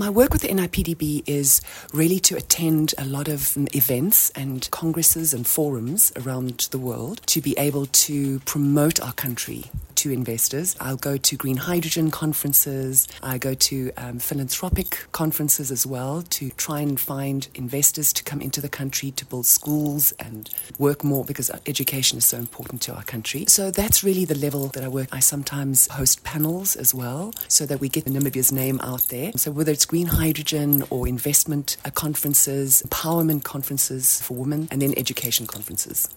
My work with the NIPDB is really to attend a lot of events and congresses and forums around the world to be able to promote our country to investors. I'll go to green hydrogen conferences. I go to philanthropic conferences as well to try and find investors to come into the country to build schools and work more because education is so important to our country. So that's really the level that I work. I sometimes host panels as well so that we get Namibia's name out there. So whether it's green hydrogen or investment conferences, empowerment conferences for women, and then education conferences.